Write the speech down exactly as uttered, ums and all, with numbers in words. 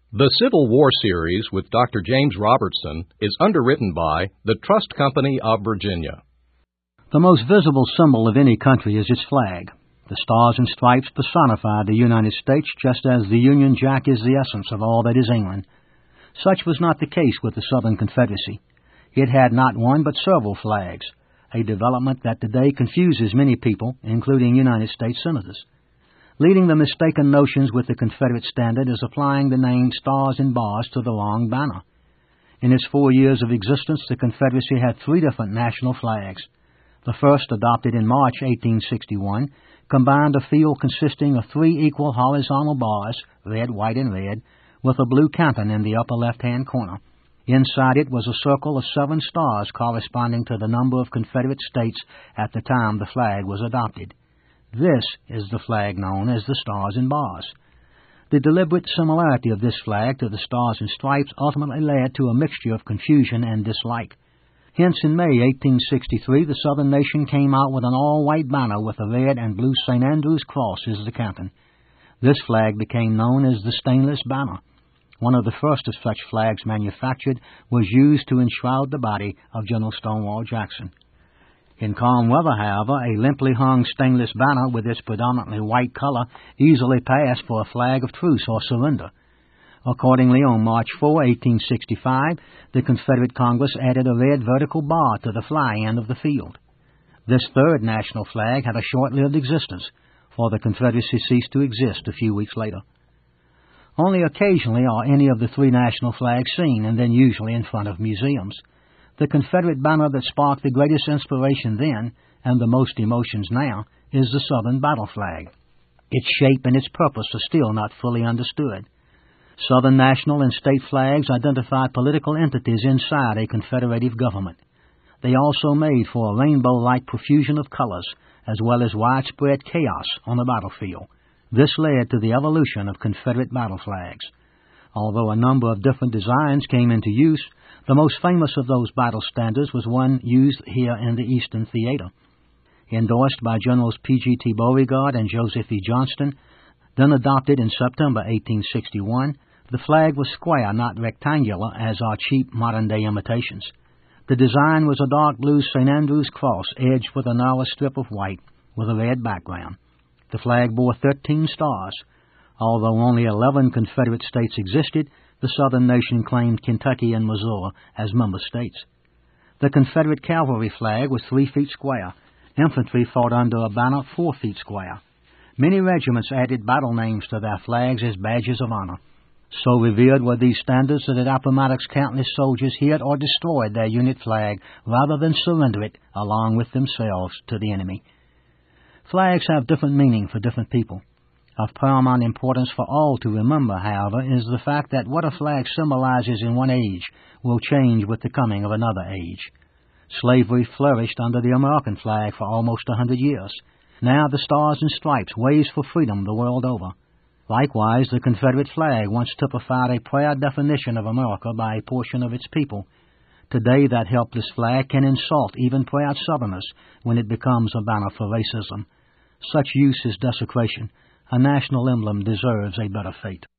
The Civil War series with Doctor James Robertson is underwritten by the Trust Company of Virginia. The most visible symbol of any country is its flag. The Stars and Stripes personify the United States, just as the Union Jack is the essence of all that is England. Such was not the case with the Southern Confederacy. It had not one but several flags, a development that today confuses many people, including United States senators. Leading the mistaken notions with the Confederate standard is applying the name Stars and Bars to the long banner. In its four years of existence, the Confederacy had three different national flags. The first, adopted in March eighteen sixty-one, combined a field consisting of three equal horizontal bars, red, white, and red, with a blue canton in the upper left-hand corner. Inside it was a circle of seven stars corresponding to the number of Confederate states at the time the flag was adopted. This is the flag known as the Stars and Bars. The deliberate similarity of this flag to the Stars and Stripes ultimately led to a mixture of confusion and dislike. Hence, in May eighteen sixty-three, the Southern nation came out with an all-white banner with a red and blue Saint Andrew's cross as the canton. This flag became known as the Stainless Banner. One of the first of such flags manufactured was used to enshroud the body of General Stonewall Jackson. In calm weather, however, a limply hung stainless banner with its predominantly white color easily passed for a flag of truce or surrender. Accordingly, on March fourth, eighteen sixty-five, the Confederate Congress added a red vertical bar to the fly end of the field. This third national flag had a short-lived existence, for the Confederacy ceased to exist a few weeks later. Only occasionally are any of the three national flags seen, and then usually in front of museums. The Confederate banner that sparked the greatest inspiration then, and the most emotions now, is the Southern battle flag. Its shape and its purpose are still not fully understood. Southern national and state flags identify political entities inside a confederative government. They also made for a rainbow-like profusion of colors, as well as widespread chaos on the battlefield. This led to the evolution of Confederate battle flags. Although a number of different designs came into use, the most famous of those battle standards was one used here in the Eastern Theater. Endorsed by Generals P G T Beauregard and Joseph E. Johnston, then adopted in September eighteen sixty-one, the flag was square, not rectangular, as are cheap modern-day imitations. The design was a dark blue Saint Andrew's cross edged with a narrow strip of white with a red background. The flag bore thirteen stars. Although only eleven Confederate states existed, the Southern nation claimed Kentucky and Missouri as member states. The Confederate cavalry flag was three feet square. Infantry fought under a banner four feet square. Many regiments added battle names to their flags as badges of honor. So revered were these standards that at Appomattox countless soldiers hid or destroyed their unit flag rather than surrender it, along with themselves, to the enemy. Flags have different meaning for different people. Of paramount importance for all to remember, however, is the fact that what a flag symbolizes in one age will change with the coming of another age. Slavery flourished under the American flag for almost a hundred years. Now the Stars and Stripes waves for freedom the world over. Likewise, the Confederate flag once typified a proud definition of America by a portion of its people. Today that helpless flag can insult even proud Southerners when it becomes a banner for racism. Such use is desecration. A national emblem deserves a better fate.